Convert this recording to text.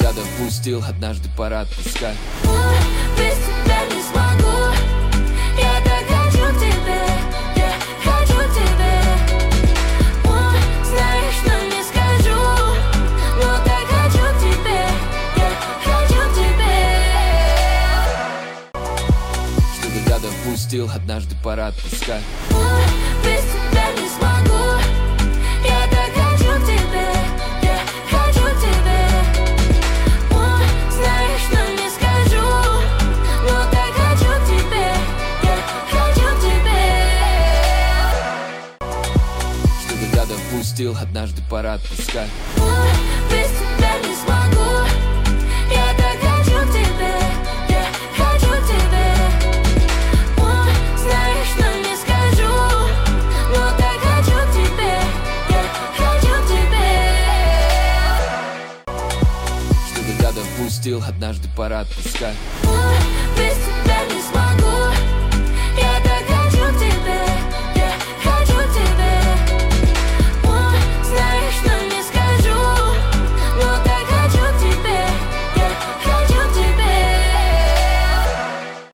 взглядом пустил, однажды пора отпускать. Без тебя не смогу. Я так хочу к тебе, я хочу к тебе. Знаешь, что не скажу, но так хочу к тебе, я хочу к тебе. Что взглядом пустил, однажды пора отпускать. Без тебя не смогу. Я так хочу к тебе, я хочу к тебе. Знаешь, что не скажу, но так хочу к тебе, я хочу к тебе. Что взглядом пустил, однажды пора отпускать. Без тебя не смогу. Я так хочу к тебе, я хочу к тебе. Знаешь, что не скажу, но так хочу к тебе, я хочу к тебе. Что взглядом пустил, однажды пора отпускать.